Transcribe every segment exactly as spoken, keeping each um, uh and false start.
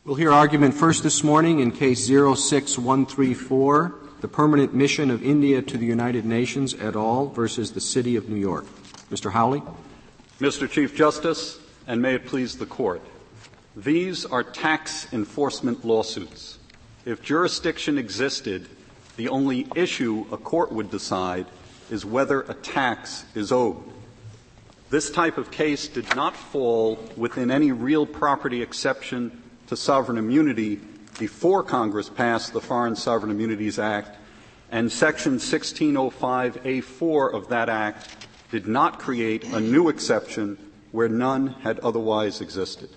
We'll hear argument first this morning in Case zero six one three four, the Permanent Mission of India to the United Nations et al. Versus the City of New York. Mister Howley. Mister Chief Justice, and may it please the Court, these are tax enforcement lawsuits. If jurisdiction existed, the only issue a court would decide is whether a tax is owed. This type of case did not fall within any real property exception to sovereign immunity before Congress passed the Foreign Sovereign Immunities Act, and Section sixteen oh five A four of that Act did not create a new exception where none had otherwise existed.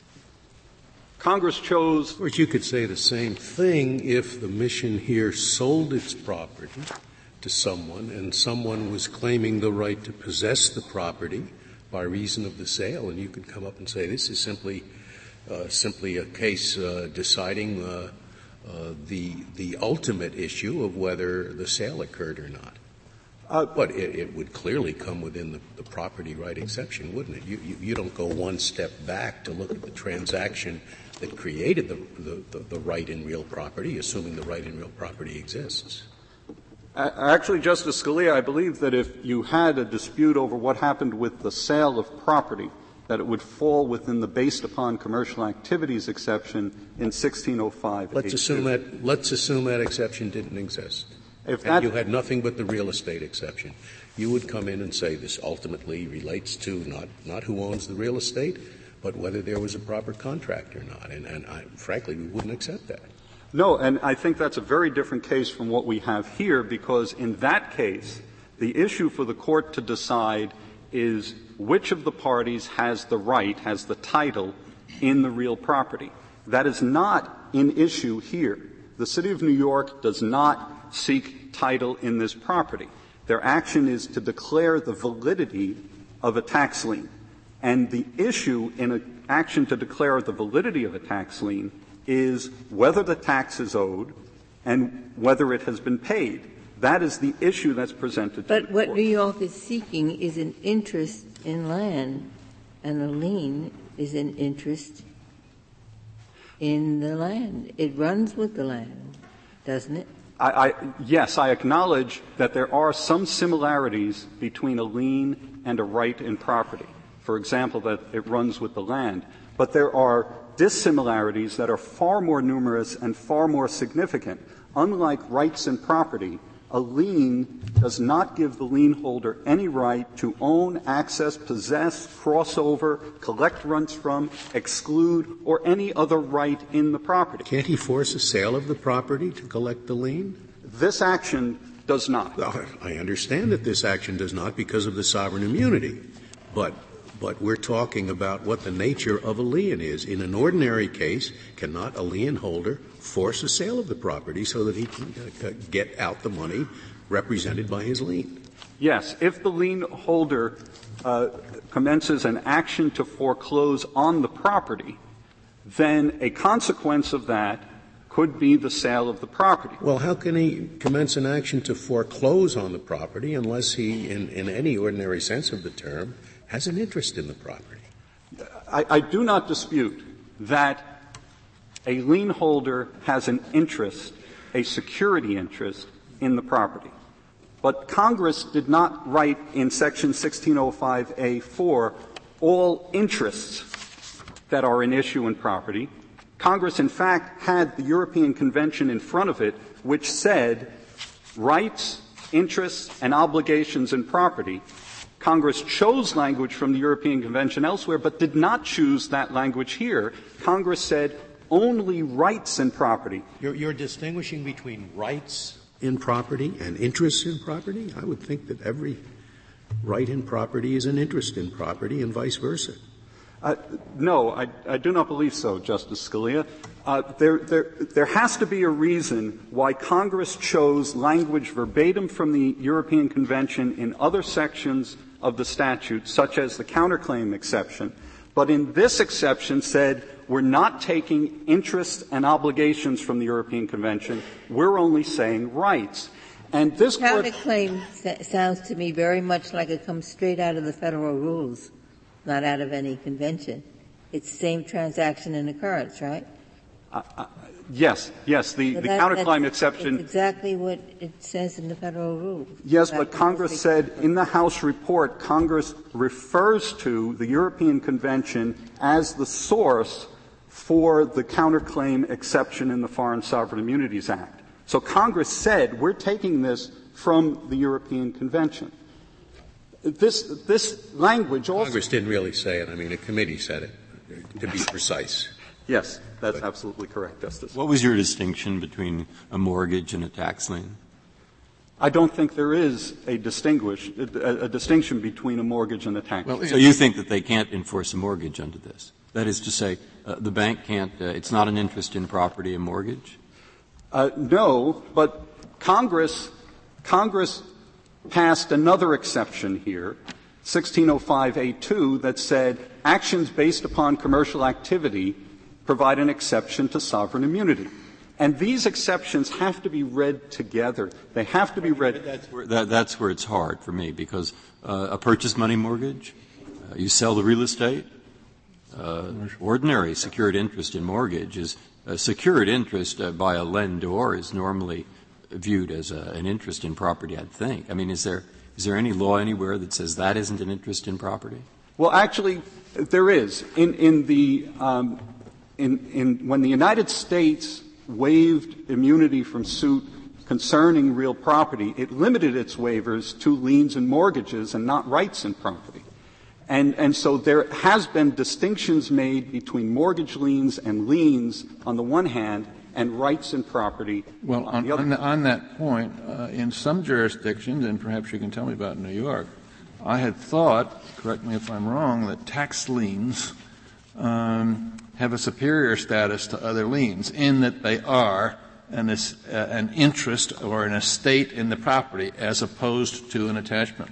Congress chose — Of course, you could say the same thing if the mission here sold its property to someone and someone was claiming the right to possess the property by reason of the sale, and you could come up and say this is simply Uh, simply a case uh, deciding uh, uh, the the ultimate issue of whether the sale occurred or not. Uh, but it, it would clearly come within the, the property right exception, wouldn't it? You, you, you don't go one step back to look at the transaction that created the, the, the, the right in real property, assuming the right in real property exists. Actually, Justice Scalia, I believe that if you had a dispute over what happened with the sale of property, that it would fall within the based upon commercial activities exception in sixteen oh five. Let's assume that, let's assume that exception didn't exist. If that, and you had nothing but the real estate exception. You would come in and say this ultimately relates to not, not who owns the real estate, but whether there was a proper contract or not. And, and I, frankly, we wouldn't accept that. No, and I think that's a very different case from what we have here, because in that case, the issue for the court to decide is which of the parties has the right, has the title in the real property. That is not an issue here. The City of New York does not seek title in this property. Their action is to declare the validity of a tax lien. And the issue in an action to declare the validity of a tax lien is whether the tax is owed and whether it has been paid. That is the issue that's presented but to the what court. New York is seeking is an interest in land, and a lien is an interest in the land. It runs with the land, doesn't it? I, I, yes, I acknowledge that there are some similarities between a lien and a right in property. For example, that it runs with the land. But there are dissimilarities that are far more numerous and far more significant. Unlike rights in property, a lien does not give the lien holder any right to own, access, possess, cross over, collect rents from, exclude, or any other right in the property. Can't he force a sale of the property to collect the lien? This action does not. Well, I understand that this action does not because of the sovereign immunity, but but we're talking about what the nature of a lien is. In an ordinary case, cannot a lien holder force a sale of the property so that he can uh, get out the money represented by his lien? Yes. If the lien holder uh, commences an action to foreclose on the property, then a consequence of that could be the sale of the property. Well, how can he commence an action to foreclose on the property unless he, in, in any ordinary sense of the term, has an interest in the property? I, I do not dispute that a lien holder has an interest, a security interest, in the property. But Congress did not write in Section sixteen oh five A four all interests that are an issue in property. Congress, in fact, had the European Convention in front of it, which said rights, interests, and obligations in property. Congress chose language from the European Convention elsewhere, but did not choose that language here. Congress said only rights in property. You're, you're distinguishing between rights in property and interests in property? I would think that every right in property is an interest in property and vice versa. Uh, no, I, I do not believe so, Justice Scalia. Uh, there, there, there has to be a reason why Congress chose language verbatim from the European Convention in other sections of the statute, such as the counterclaim exception, but in this exception said we're not taking interests and obligations from the European Convention. We're only saying rights. And this counterclaim sa- sounds to me very much like it comes straight out of the federal rules, not out of any convention. It's same transaction and occurrence, right? Uh, uh, yes, yes. The, so the that, counterclaim that's, exception. that's exactly what it says in the federal rules. Yes, but Congress said in the House report, Congress refers to the European Convention as the source for the counterclaim exception in the Foreign Sovereign Immunities Act. So Congress said, we're taking this from the European Convention. This, this language also. Congress didn't really say it. I mean, a committee said it, to be precise. Yes, that's but, absolutely correct, Justice. What was your distinction between a mortgage and a tax lien? I don't think there is a distinguish a, a distinction between a mortgage and a tax lien. Well, so you think that they can't enforce a mortgage under this? That is to say, uh, the bank can't uh, — it's not an interest in property, a mortgage? Uh, no, but Congress Congress passed another exception here, sixteen oh five A two, that said actions based upon commercial activity provide an exception to sovereign immunity. And these exceptions have to be read together. They have to be read. That's where, that, that's where it's hard for me, because uh, a purchase money mortgage, uh, you sell the real estate, uh, ordinary secured interest in mortgage is a secured interest uh, by a lendor is normally viewed as a, an interest in property, I'd think. I mean, is there is there any law anywhere that says that isn't an interest in property? Well, actually, there is. In, in the um, in, in when the United States waived immunity from suit concerning real property, it limited its waivers to liens and mortgages and not rights in property. And, and so there has been distinctions made between mortgage liens and liens on the one hand and rights in property well, on, on the other. On, the, on that point, uh, in some jurisdictions, and perhaps you can tell me about New York, I had thought, correct me if I'm wrong, that tax liens um, have a superior status to other liens in that they are an, uh, an interest or an estate in the property as opposed to an attachment.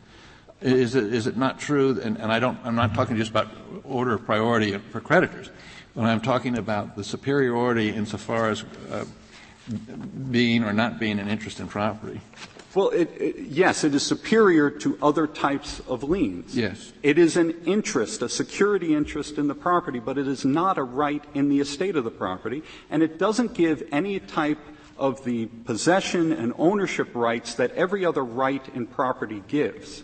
Is it, is it not true, and, and I don't, I'm not talking just about order of priority for creditors, but I'm talking about the superiority insofar as uh, being or not being an interest in property? Well, it, it, yes, it is superior to other types of liens. Yes. It is an interest, a security interest in the property, but it is not a right in the estate of the property, and it doesn't give any type of the possession and ownership rights that every other right in property gives.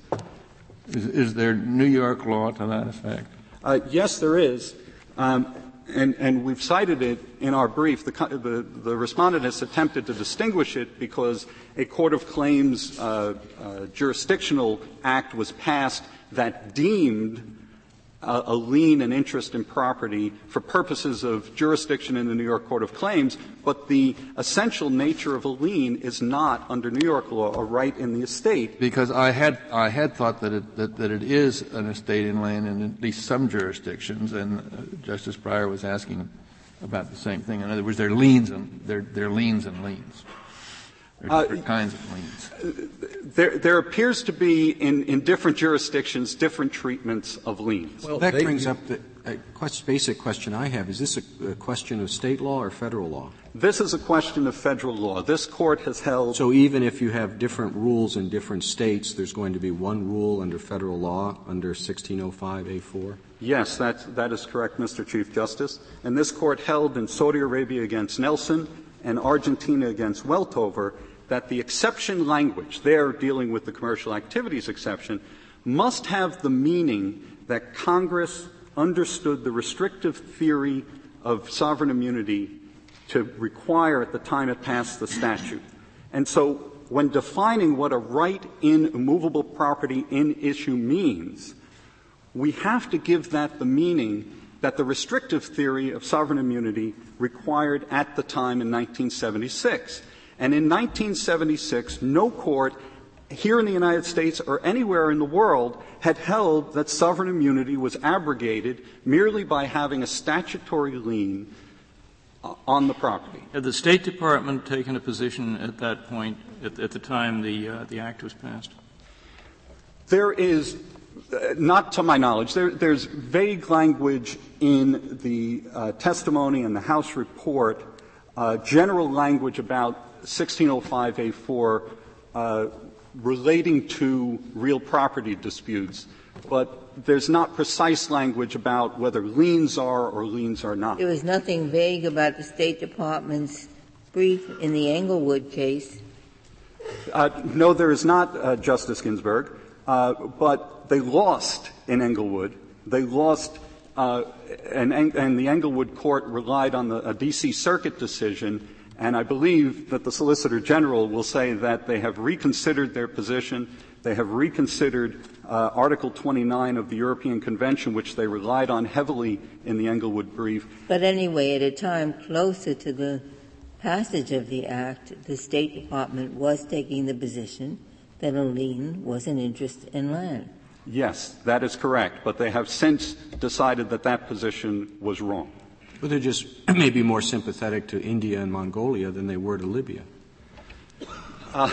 Is, is there New York law to that effect? Uh, yes, there is. Um, and, and we've cited it in our brief. The, the, the respondent has attempted to distinguish it because a court of claims uh, uh, jurisdictional act was passed that deemed uh, a lien and interest in property for purposes of jurisdiction in the New York Court of Claims, but the essential nature of a lien is not, under New York law, a right in the estate. Because I had I had thought that it that, that it is an estate in land in at least some jurisdictions, and uh, Justice Breyer was asking about the same thing. In other words, there are liens and there there are liens and liens. There are different uh, kinds of liens. There, there appears to be in, in different jurisdictions different treatments of liens. Well, that brings up the uh, quest, basic question I have. Is this a, a question of state law or federal law? This is a question of federal law. This court has held. So even if you have different rules in different states, there's going to be one rule under federal law under sixteen oh five A four? Yes, that's, that is correct, Mister Chief Justice. And this court held in Saudi Arabia against Nelson and Argentina against Weltover that the exception language, there dealing with the commercial activities exception, must have the meaning that Congress understood the restrictive theory of sovereign immunity to require at the time it passed the statute. And so when defining what a right in immovable property in issue means, we have to give that the meaning that the restrictive theory of sovereign immunity required at the time in nineteen seventy-six. And in nineteen seventy-six, no court here in the United States or anywhere in the world had held that sovereign immunity was abrogated merely by having a statutory lien on the property. Had the State Department taken a position at that point, at, at the time the, uh, the Act was passed? There is, uh, not to my knowledge, there, there's vague language in the uh, testimony and the House report, uh, general language about sixteen oh five A four uh, relating to real property disputes, but there's not precise language about whether liens are or liens are not. There was nothing vague about the State Department's brief in the Englewood case. Uh, no, there is not, uh, Justice Ginsburg. Uh, but they lost in Englewood. They lost, uh, and, and the Englewood court relied on the a D C Circuit decision. And I believe that the Solicitor General will say that they have reconsidered their position. They have reconsidered uh, Article twenty-nine of the European Convention, which they relied on heavily in the Englewood brief. But anyway, at a time closer to the passage of the Act, the State Department was taking the position that a lien was an interest in land. Yes, that is correct. But they have since decided that that position was wrong. But they're just maybe more sympathetic to India and Mongolia than they were to Libya. Uh,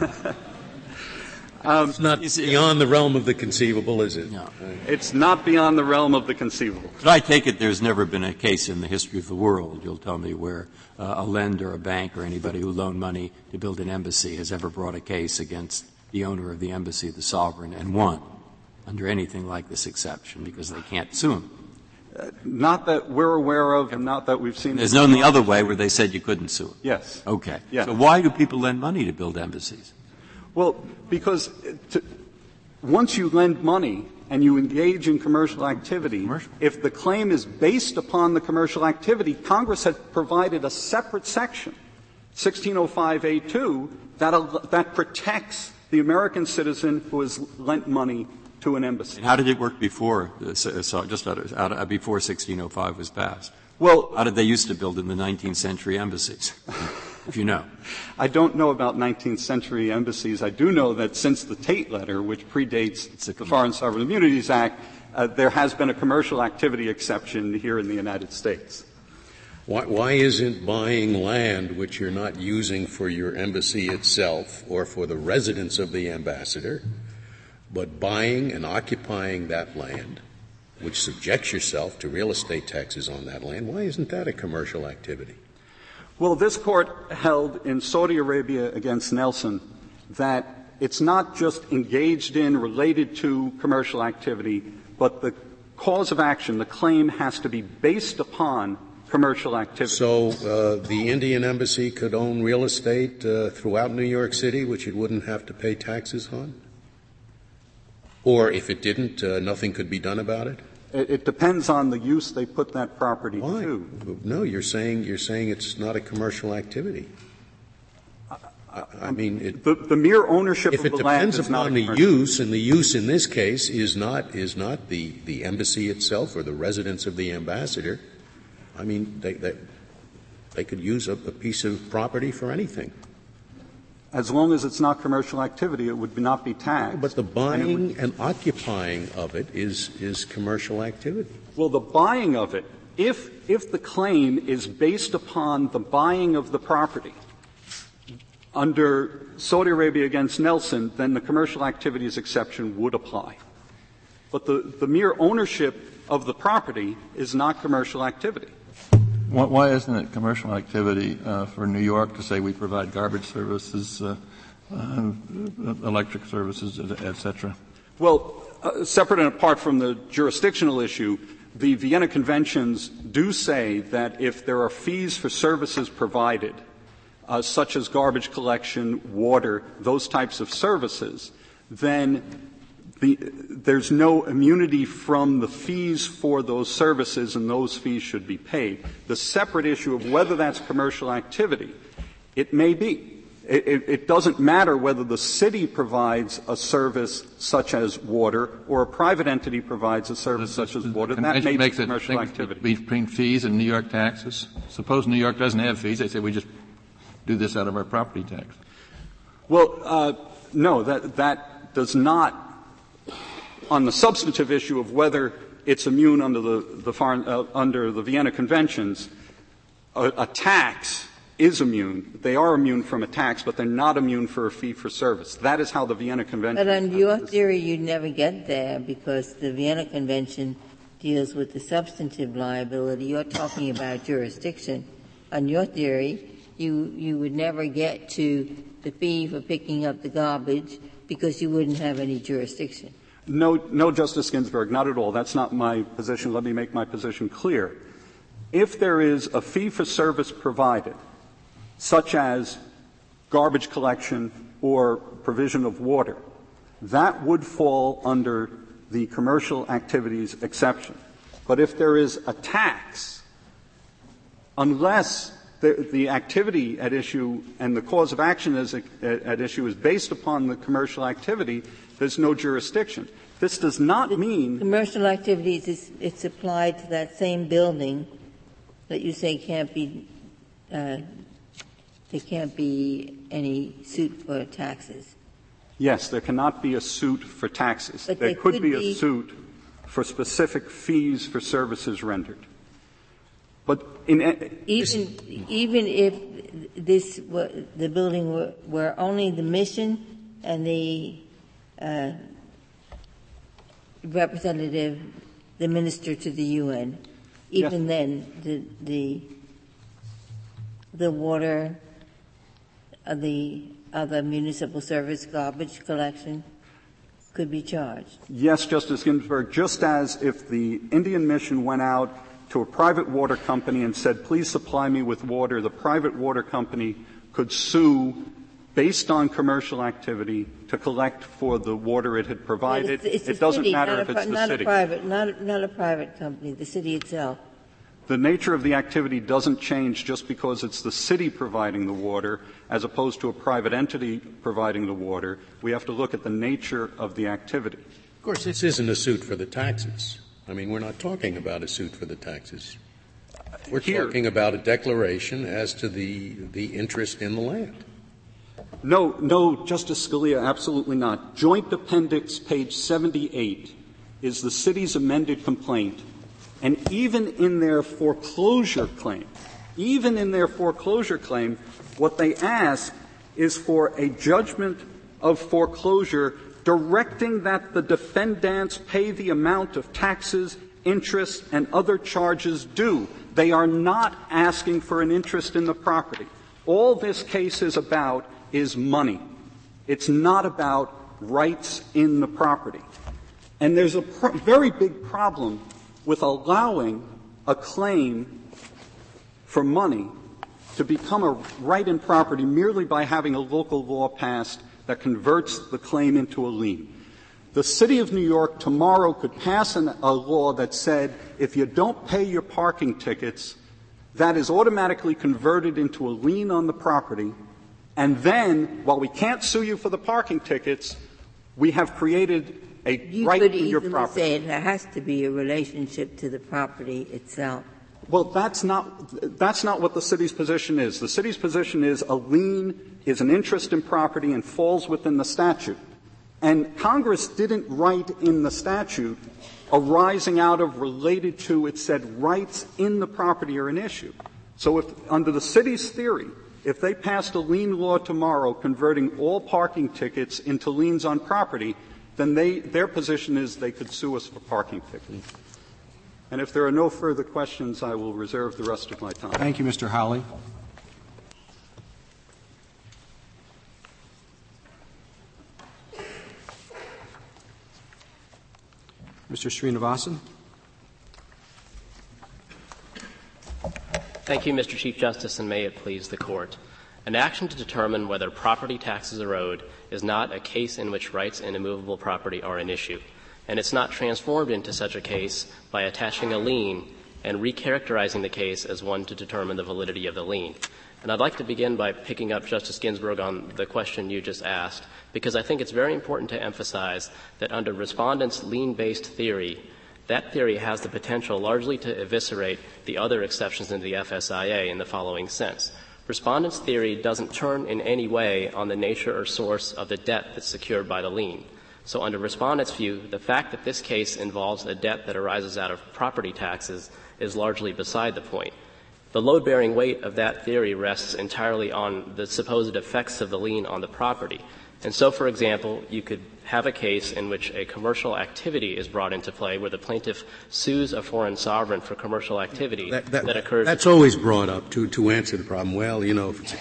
um, it's not beyond the realm of the conceivable, is it? No. It's not beyond the realm of the conceivable. But I take it there's never been a case in the history of the world, you'll tell me, where uh, a lender, a bank, or anybody who loaned money to build an embassy has ever brought a case against the owner of the embassy, the sovereign, and won under anything like this exception because they can't sue him. Uh, not that we're aware of, and not that we've seen. There's none the other way where they said you couldn't sue him. Yes. Okay. Yes. So why do people lend money to build embassies? Well, because to, once you lend money and you engage in commercial activity, commercial. If the claim is based upon the commercial activity, Congress has provided a separate section, sixteen oh five A two, that, that protects the American citizen who has lent money to an embassy. And how did it work before, uh, so just out of, out of, before sixteen oh five was passed? Well, how did they used to build in the nineteenth century embassies? If you know. I don't know about nineteenth century embassies. I do know that since the Tate letter, which predates the Foreign Sovereign Immunities Act, uh, there has been a commercial activity exception here in the United States. Why, why isn't buying land which you're not using for your embassy itself or for the residence of the ambassador, but buying and occupying that land, which subjects yourself to real estate taxes on that land, why isn't that a commercial activity? Well, this court held in Saudi Arabia against Nelson that it's not just engaged in, related to commercial activity, but the cause of action, the claim, has to be based upon commercial activity. So uh, the Indian embassy could own real estate uh, throughout New York City, which it wouldn't have to pay taxes on? Or if it didn't, uh, nothing could be done about it? It, it depends on the use they put that property Why? to. No, you're saying you're saying it's not a commercial activity. I, I mean, it, the, the mere ownership if of it the land depends is not upon a the use, and the use in this case is not is not the the embassy itself or the residence of the ambassador. I mean, they they, they could use a, a piece of property for anything. As long as it's not commercial activity, it would not be taxed. But the buying and, would, and occupying of it is is commercial activity. Well, the buying of it, if if the claim is based upon the buying of the property under Saudi Arabia against Nelson, then the commercial activities exception would apply. But the, the mere ownership of the property is not commercial activity. Why isn't it commercial activity uh, for New York to say we provide garbage services, uh, uh, electric services, et cetera? Well, uh, separate and apart from the jurisdictional issue, the Vienna Conventions do say that if there are fees for services provided, uh, such as garbage collection, water, those types of services, then The, there's no immunity from the fees for those services, and those fees should be paid. The separate issue of whether that's commercial activity, it may be. It, it, it doesn't matter whether the city provides a service such as water or a private entity provides a service such as water. That may be commercial activity. Between fees and New York taxes? Suppose New York doesn't have fees. They say we just do this out of our property tax. Well, uh, no, that, that does not, on the substantive issue of whether it's immune under the, the foreign, uh, under the Vienna Conventions, a, a tax is immune. They are immune from a tax, but they're not immune for a fee for service. That is how the Vienna Convention. But under your theory, you'd never get there because the Vienna Convention deals with the substantive liability. You're talking about jurisdiction. On your theory, you you would never get to the fee for picking up the garbage because you wouldn't have any jurisdiction. No, no, Justice Ginsburg, not at all. That's not my position. Let me make my position clear. If there is a fee for service provided, such as garbage collection or provision of water, that would fall under the commercial activities exception. But if there is a tax, unless the, the activity at issue and the cause of action as a, at issue is based upon the commercial activity, there's no jurisdiction. This does not the mean commercial activities is it's applied to that same building that you say can't be uh, there can't be any suit for taxes. Yes, there cannot be a suit for taxes. But there, there could, could be, be a suit for specific fees for services rendered. But in even even if this were, the building were, were only the mission and the uh, representative, the minister to the U N, even yes. then the the the water, uh, the other municipal service, garbage collection could be charged. Yes, Justice Ginsburg, just as if the Indian Mission went out to a private water company and said, please supply me with water, the private water company could sue based on commercial activity to collect for the water it had provided. It's, it's it doesn't city, matter not if a, it's the not city. A private, not, a, not a private company, the city itself. The nature of the activity doesn't change just because it's the city providing the water as opposed to a private entity providing the water. We have to look at the nature of the activity. Of course, this isn't a suit for the taxes. I mean, we're not talking about a suit for the taxes. We're Here, talking about a declaration as to the, the interest in the land. No, no, Justice Scalia, absolutely not. Joint Appendix, page seventy-eight, is the city's amended complaint. And even in their foreclosure claim, even in their foreclosure claim, what they ask is for a judgment of foreclosure directing that the defendants pay the amount of taxes, interest, and other charges due. They are not asking for an interest in the property. All this case is about is money. It's not about rights in the property. And there's a pro- very big problem with allowing a claim for money to become a right in property merely by having a local law passed that converts the claim into a lien. The City of New York tomorrow could pass an, a law that said if you don't pay your parking tickets, that is automatically converted into a lien on the property, and then, while we can't sue you for the parking tickets, we have created a you right could in your easily property. say there has to be a relationship to the property itself. Well, that's not, that's not what the city's position is. The city's position is a lien is an interest in property and falls within the statute. And Congress didn't write in the statute arising out of, related to, it said rights in the property are an issue. So if, under the city's theory, if they passed a lien law tomorrow converting all parking tickets into liens on property, then they, their position is they could sue us for parking tickets. And if there are no further questions, I will reserve the rest of my time. Thank you, Mister Howley. Mister Srinivasan. Thank you, Mister Chief Justice, and may it please the Court. An action to determine whether property taxes are owed is not a case in which rights in immovable property are an issue, and it's not transformed into such a case by attaching a lien and recharacterizing the case as one to determine the validity of the lien. And I'd like to begin by picking up, Justice Ginsburg, on the question you just asked, because I think it's very important to emphasize that under respondents' lien-based theory, that theory has the potential largely to eviscerate the other exceptions in the F S I A in the following sense. Respondents' theory doesn't turn in any way on the nature or source of the debt that's secured by the lien. So under respondents' view, the fact that this case involves a debt that arises out of property taxes is largely beside the point. The load-bearing weight of that theory rests entirely on the supposed effects of the lien on the property. And so, for example, you could have a case in which a commercial activity is brought into play where the plaintiff sues a foreign sovereign for commercial activity that, that, that occurs. That's always brought up to, to answer the problem. Well, you know, if it's a,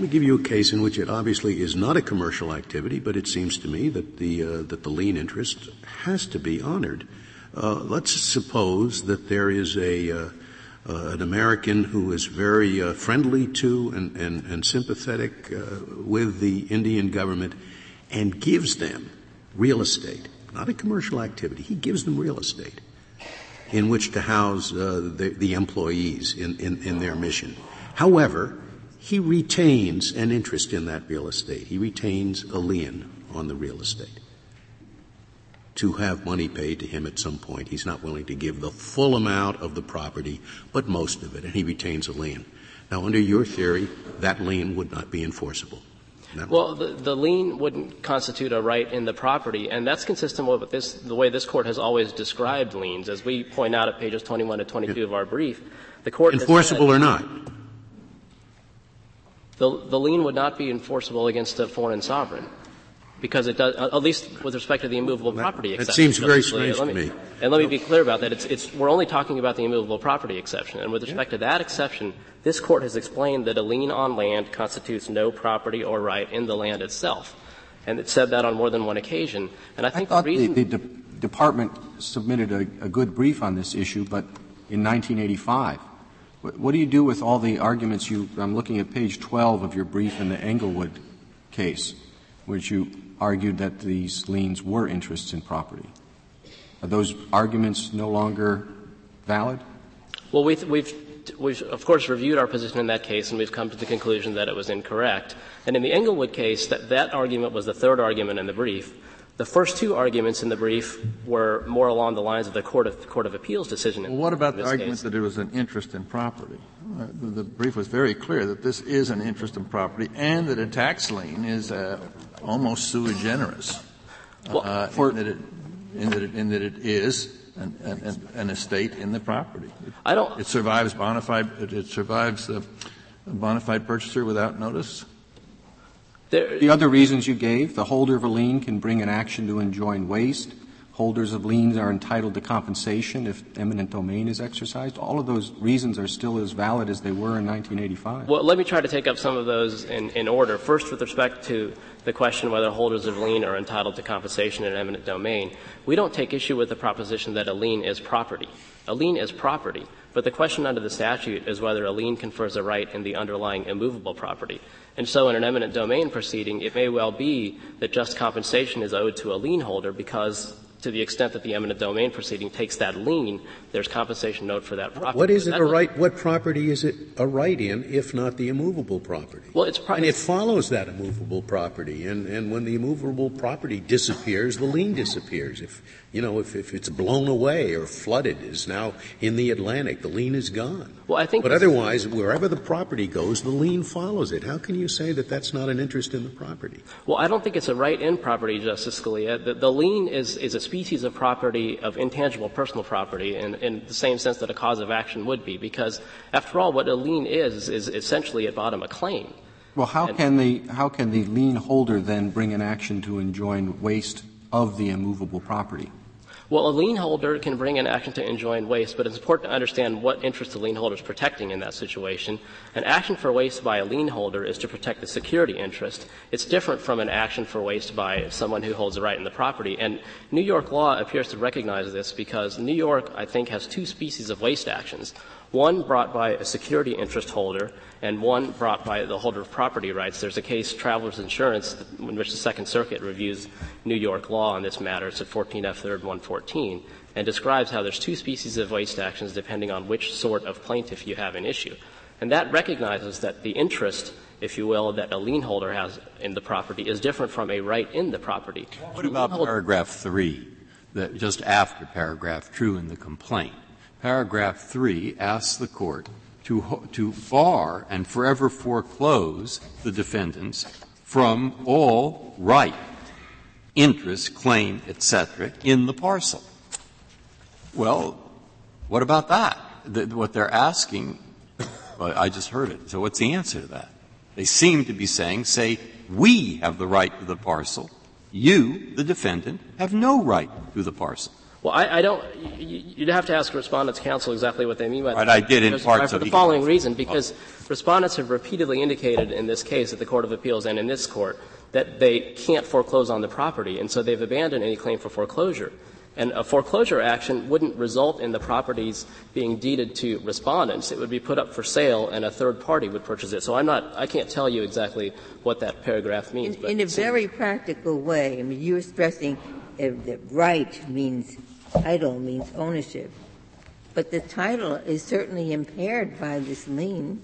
Let me give you a case in which it obviously is not a commercial activity, but it seems to me that the, uh, that the lien interest has to be honored. Uh, let's suppose that there is a, uh, uh, an American who is very uh, friendly to and, and, and sympathetic uh, with the Indian government and gives them real estate, not a commercial activity. He gives them real estate in which to house uh, the, the employees in, in, in their mission. However, he retains an interest in that real estate. He retains a lien on the real estate to have money paid to him at some point. He's not willing to give the full amount of the property, but most of it, and he retains a lien. Now, under your theory, that lien would not be enforceable. Well, the, the lien wouldn't constitute a right in the property, and that's consistent with this, the way this Court has always described liens. As we point out at pages twenty-one to twenty-two of our brief, the Court enforceable has said, or not? The, the lien would not be enforceable against a foreign sovereign, because it does, at least with respect to the immovable that, property exception. That seems very strange to me, me. And let me be clear about that. It's, it's, we're only talking about the immovable property exception. And with respect yeah. to that exception, this Court has explained that a lien on land constitutes no property or right in the land itself. And it said that on more than one occasion. And I think I thought the reason the, the de- Department submitted a, a good brief on this issue, but in nineteen eighty-five. What, what do you do with all the arguments you – I'm looking at page twelve of your brief in the Englewood case, which you argued that these liens were interests in property. Are those arguments no longer valid? Well, we've, we've, we've, of course, reviewed our position in that case, and we've come to the conclusion that it was incorrect. And in the Englewood case, that, that argument was the third argument in the brief. The first two arguments in the brief were more along the lines of the Court of, Court of Appeals decision. Well, what about the argument case. that it was an interest in property? Uh, the, the brief was very clear that this is an interest in property and that a tax lien is uh, almost sui generis, uh, well, for, in, that it, in, that it, in that it is an, an, an estate in the property. It, I don't. It survives bona fide. It, it survives a, a bona fide purchaser without notice. There, the other reasons you gave, the holder of a lien can bring an action to enjoin waste. Holders of liens are entitled to compensation if eminent domain is exercised. All of those reasons are still as valid as they were in nineteen eighty-five. Well, let me try to take up some of those in, in order. First, with respect to the question whether holders of lien are entitled to compensation in eminent domain, we don't take issue with the proposition that a lien is property. A lien is property, but the question under the statute is whether a lien confers a right in the underlying immovable property. And so in an eminent domain proceeding, it may well be that just compensation is owed to a lien holder because to the extent that the eminent domain proceeding takes that lien, there's compensation owed for that property. What is it a right? What property is it a right in, if not the immovable property? Well, it's pro- and it follows that immovable property. And, and when the immovable property disappears, the lien disappears. If you know, if, if it's blown away or flooded, is now in the Atlantic, the lien is gone. Well, I think. But otherwise, wherever the property goes, the lien follows it. How can you say that that's not an interest in the property? Well, I don't think it's a right in property, Justice Scalia. The, the lien is is a species of property, of intangible personal property, in, in the same sense that a cause of action would be, because after all, what a lien is is essentially at bottom a claim. Well, how and, can the how can the lien holder then bring an action to enjoin waste of the immovable property? Well, a lien holder can bring an action to enjoin waste, but it's important to understand what interest the lien holder is protecting in that situation. An action for waste by a lien holder is to protect the security interest. It's different from an action for waste by someone who holds a right in the property. And New York law appears to recognize this because New York, I think, has two species of waste actions. One brought by a security interest holder and one brought by the holder of property rights. There's a case, Travelers Insurance, in which the Second Circuit reviews New York law on this matter. It's at fourteen F third one fourteen, and describes how there's two species of waste actions depending on which sort of plaintiff you have in issue. And that recognizes that the interest, if you will, that a lien holder has in the property is different from a right in the property. What about paragraph three, that just after paragraph two in the complaint? Paragraph three asks the court to, to bar and forever foreclose the defendants from all right, interest, claim, et cetera, in the parcel. Well, what about that? The, what they're asking, well, I just heard it. So what's the answer to that? They seem to be saying, say, we have the right to the parcel. You, the defendant, have no right to the parcel. Well, I, I don't – you'd have to ask Respondents' counsel exactly what they mean by right, that. I did in parts for of the the following reason, because Respondents have repeatedly indicated in this case at the Court of Appeals and in this Court that they can't foreclose on the property, and so they've abandoned any claim for foreclosure. And a foreclosure action wouldn't result in the properties being deeded to Respondents. It would be put up for sale, and a third party would purchase it. So I'm not – I can't tell you exactly what that paragraph means. In, but in a very practical way, I mean, you're stressing uh, that right means title, means ownership. But the title is certainly impaired by this lien.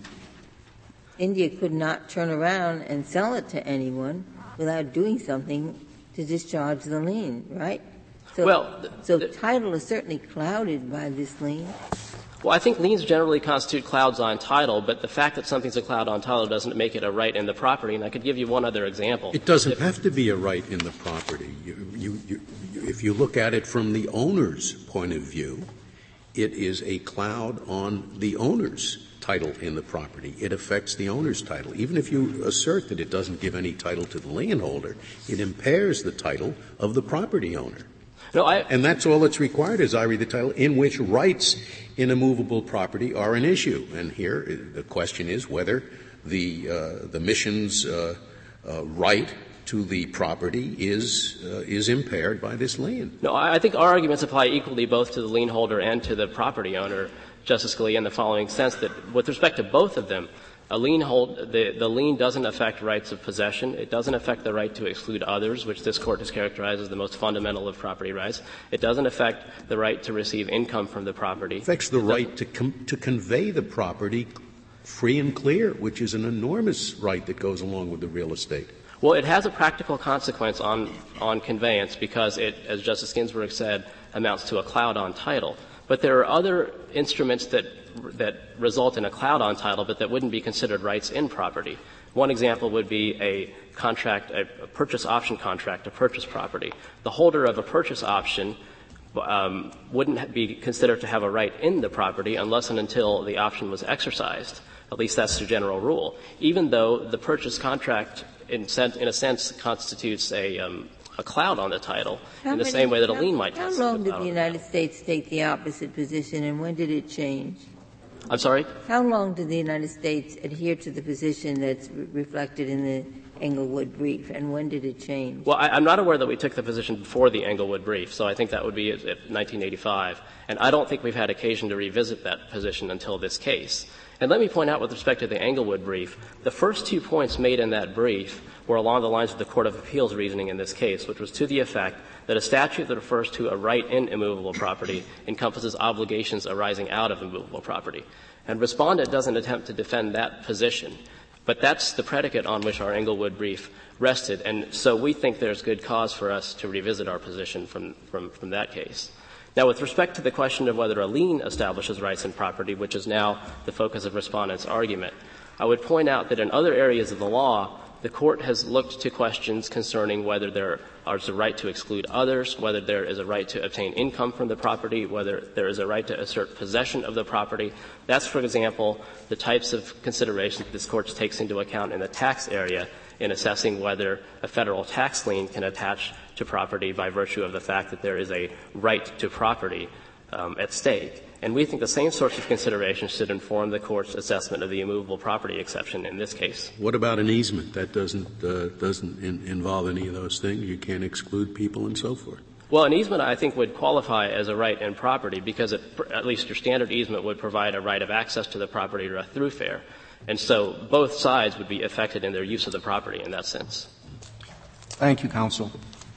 India could not turn around and sell it to anyone without doing something to discharge the lien, right? So, well, the, so the, title is certainly clouded by this lien. Well, I think liens generally constitute clouds on title, but the fact that something's a cloud on title doesn't make it a right in the property. And I could give you one other example. It doesn't if, have to be a right in the property. You, you, you, if you look at it from the owner's point of view, it is a cloud on the owner's title in the property. It affects the owner's title. Even if you assert that it doesn't give any title to the lien holder, it impairs the title of the property owner. No, I, and that's all that's required, as I read the title, in which rights in a movable property are an issue. And here the question is whether the uh, the mission's uh, uh, right to the property is uh, is impaired by this lien. No, I think our arguments apply equally both to the lien holder and to the property owner, Justice Scalia, in the following sense that with respect to both of them, a lien hold, the, the lien doesn't affect rights of possession. It doesn't affect the right to exclude others, which this Court has characterized as the most fundamental of property rights. It doesn't affect the right to receive income from the property. It affects the right to com- to convey the property free and clear, which is an enormous right that goes along with the real estate. Well, it has a practical consequence on, on conveyance because it, as Justice Ginsburg said, amounts to a cloud on title. But there are other instruments that that result in a cloud on title, but that wouldn't be considered rights in property. One example would be a contract, a, a purchase option contract to purchase property. The holder of a purchase option um, wouldn't be considered to have a right in the property unless and until the option was exercised. At least that's the general rule. Even though the purchase contract, in, sen- in a sense, constitutes a um, a cloud on the title how in the many, same way that a how, lien might. How long did the United States take the opposite position, and when did it change? I'm sorry? How long did the United States adhere to the position that's re- reflected in the Englewood brief, and when did it change? Well, I, I'm not aware that we took the position before the Englewood brief, so I think that would be at, at nineteen eighty-five. And I don't think we've had occasion to revisit that position until this case. And let me point out with respect to the Englewood brief, the first two points made in that brief were along the lines of the Court of Appeals reasoning in this case, which was to the effect that a statute that refers to a right in immovable property encompasses obligations arising out of immovable property. And Respondent doesn't attempt to defend that position. But that's the predicate on which our Englewood brief rested. And so we think there's good cause for us to revisit our position from, from, from that case. Now, with respect to the question of whether a lien establishes rights in property, which is now the focus of Respondent's argument, I would point out that in other areas of the law, the Court has looked to questions concerning whether there is a right to exclude others, whether there is a right to obtain income from the property, whether there is a right to assert possession of the property. That's, for example, the types of considerations that this Court takes into account in the tax area in assessing whether a federal tax lien can attach to property by virtue of the fact that there is a right to property um, at stake. And we think the same sorts of considerations should inform the Court's assessment of the immovable property exception in this case. What about an easement? That doesn't uh, doesn't in, involve any of those things. You can't exclude people and so forth. Well, an easement, I think, would qualify as a right in property because it, at least your standard easement would provide a right of access to the property or a thoroughfare. And so both sides would be affected in their use of the property in that sense. Thank you, counsel.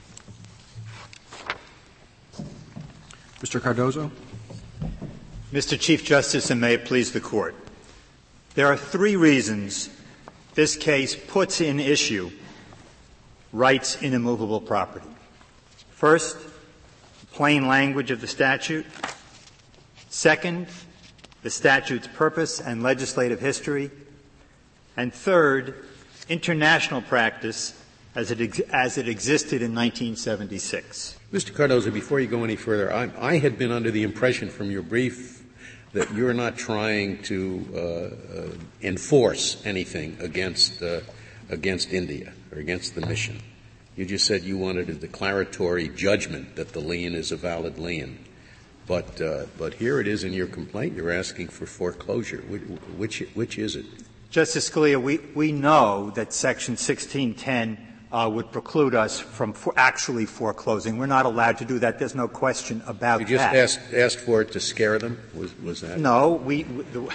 Mister Cardozo. Mister Chief Justice, and may it please the Court. There are three reasons this case puts in issue rights in immovable property. First, the plain language of the statute. Second, the statute's purpose and legislative history. And third, international practice as it, ex- as it existed in nineteen seventy-six. Mister Cardozo, before you go any further, I, I had been under the impression from your brief that you're not trying to uh, uh, enforce anything against uh, against India or against the mission. You just said you wanted a declaratory judgment that the lien is a valid lien. But, uh, but here it is in your complaint. You're asking for foreclosure. Which, which is it? Justice Scalia, we, we know that Section sixteen ten uh, would preclude us from for actually foreclosing. We're not allowed to do that. There's no question about that. You just that. asked, asked for it to scare them? Was, was that? No. We, we, the,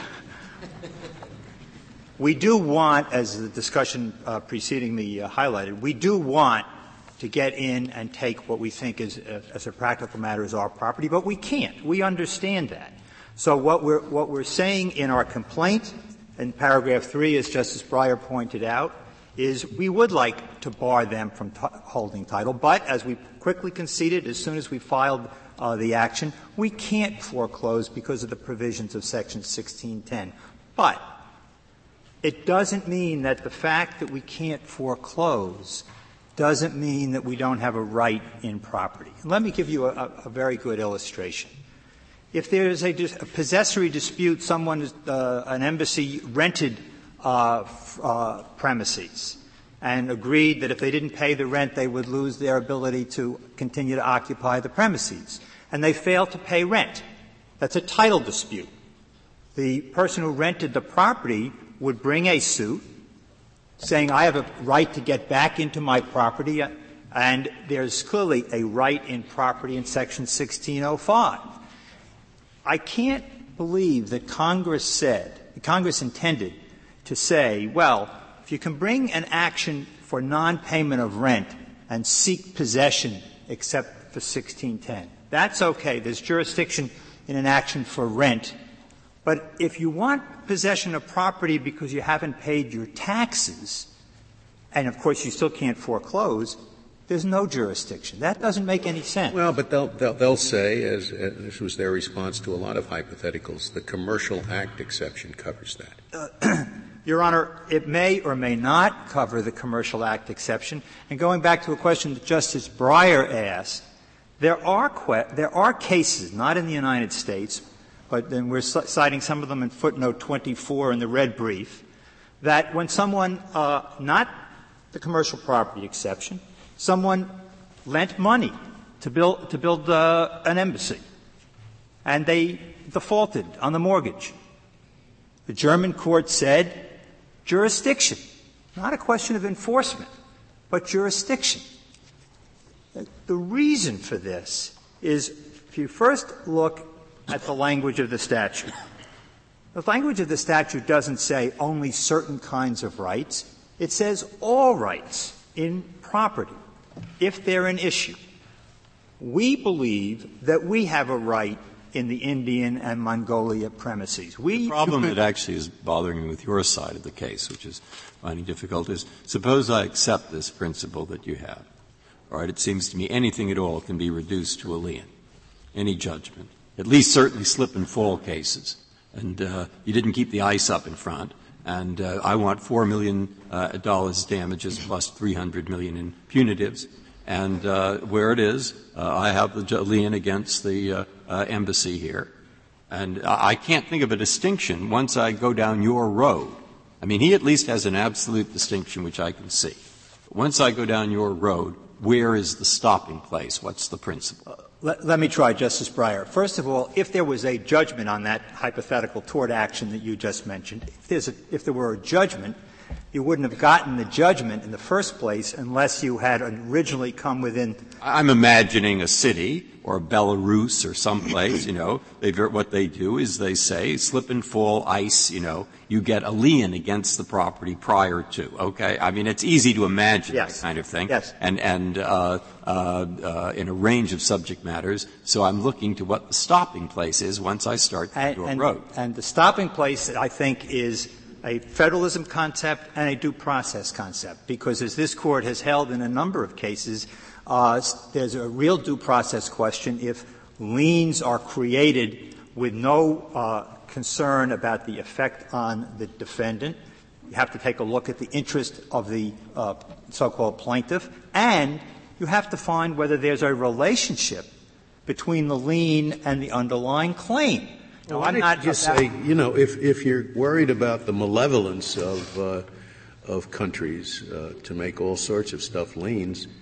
we do want, as the discussion uh, preceding me uh, highlighted, we do want to get in and take what we think is, uh, as a practical matter, is our property, but we can't. We understand that. So what we're, what we're saying in our complaint, in paragraph three, as Justice Breyer pointed out, is we would like to bar them from t- holding title, but as we quickly conceded as soon as we filed uh, the action, we can't foreclose because of the provisions of Section sixteen ten. But it doesn't mean that the fact that we can't foreclose doesn't mean that we don't have a right in property. And let me give you a, a very good illustration. If there is a, dis- a possessory dispute, someone, uh, an embassy rented uh, f- uh, premises and agreed that if they didn't pay the rent, they would lose their ability to continue to occupy the premises, and they failed to pay rent. That's a title dispute. The person who rented the property would bring a suit saying, I have a right to get back into my property, and there's clearly a right in property in Section sixteen oh five. I can't believe that Congress said, Congress intended to say, well, if you can bring an action for non-payment of rent and seek possession except for sixteen ten, that's okay. There's jurisdiction in an action for rent. But if you want possession of property because you haven't paid your taxes, and of course you still can't foreclose, there's no jurisdiction. That doesn't make any sense. Well, but they'll, they'll, they'll say, as, as this was their response to a lot of hypotheticals, the Commercial Act exception covers that. Uh, Your Honor, it may or may not cover the Commercial Act exception. And going back to a question that Justice Breyer asked, there are que- there are cases, not in the United States, but then we're citing some of them in footnote twenty-four in the red brief, that when someone, uh, not the commercial property exception, someone lent money to build, to build uh, an embassy, and they defaulted on the mortgage. The German court said jurisdiction, not a question of enforcement, but jurisdiction. The reason for this is, if you first look at the language of the statute, the language of the statute doesn't say only certain kinds of rights. It says all rights in property, if they're an issue. We believe that we have a right in the Indian and Mongolia premises. We the problem that actually is bothering me with your side of the case, which is finding difficult, is suppose I accept this principle that you have. All right, it seems to me anything at all can be reduced to a lien, any judgment, at least certainly slip and fall cases. And uh, you didn't keep the ice up in front, and uh, I want four million dollars uh, damages plus three hundred million dollars in punitives. And uh, where it is, uh, I have the lien against the uh, uh, embassy here. And I can't think of a distinction once I go down your road. I mean, he at least has an absolute distinction, which I can see. But once I go down your road, where is the stopping place? What's the principle? Uh, let, let me try, Justice Breyer. First of all, if there was a judgment on that hypothetical tort action that you just mentioned, if, there's a, if there were a judgment, you wouldn't have gotten the judgment in the first place unless you had originally come within. I'm imagining a city or Belarus or someplace, you know, they, what they do is they say slip and fall ice, you know, you get a lien against the property prior to, okay? I mean, it's easy to imagine yes. that kind of thing. Yes. And, and, uh, uh, uh, in a range of subject matters. So I'm looking to what the stopping place is once I start and, your and, road. And the stopping place, I think, is a federalism concept and a due process concept, because as this Court has held in a number of cases, uh, there's a real due process question if liens are created with no uh, concern about the effect on the defendant. You have to take a look at the interest of the uh, so-called plaintiff, and you have to find whether there's a relationship between the lien and the underlying claim. No, why don't you just say, you know, if, if you're worried about the malevolence of, uh, of countries uh, to make all sorts of stuff liens,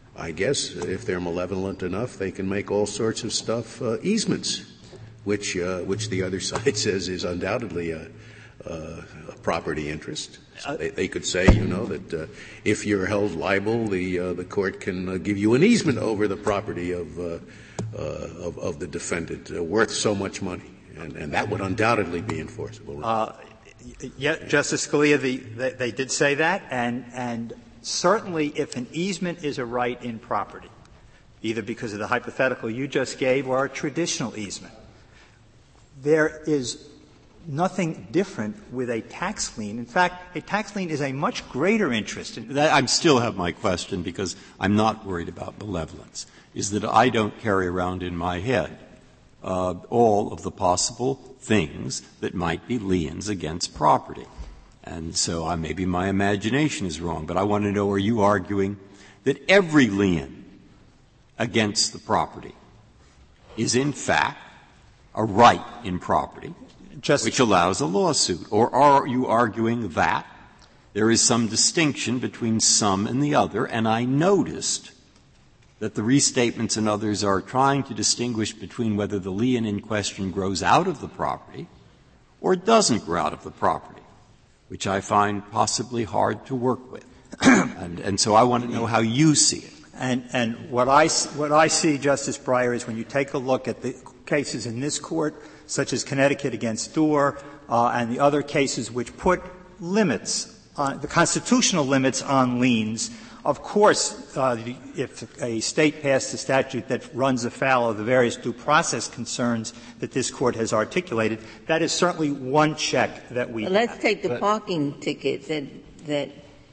I guess if they're malevolent enough, they can make all sorts of stuff uh, easements, which uh, which the other side says is undoubtedly a, uh, a property interest. So they, they could say, you know, that uh, if you're held liable, the uh, the court can uh, give you an easement over the property of uh, uh, of, of the defendant uh, worth so much money, and, and that would undoubtedly be enforceable. Right? Uh, yeah, Justice Scalia, the, they, they did say that, and and certainly if an easement is a right in property, either because of the hypothetical you just gave or a traditional easement, there is nothing different with a tax lien. In fact, a tax lien is a much greater interest. In that, I still have my question, because I'm not worried about malevolence, is that I don't carry around in my head uh, all of the possible things that might be liens against property. And so I, maybe my imagination is wrong, but I want to know, are you arguing that every lien against the property is in fact a right in property, Just which allows a lawsuit? Or are you arguing that there is some distinction between some and the other? And I noticed that the restatements and others are trying to distinguish between whether the lien in question grows out of the property or doesn't grow out of the property, which I find possibly hard to work with. and, and so I want to know how you see it. And, and what I, what I see, Justice Breyer, is when you take a look at the cases in this court, such as Connecticut against Dorr, uh, and the other cases which put limits on the constitutional limits on liens. Of course, uh, if a state passed a statute that runs afoul of the various due process concerns that this court has articulated, that is certainly one check that we well, let's have. take the but, parking ticket that that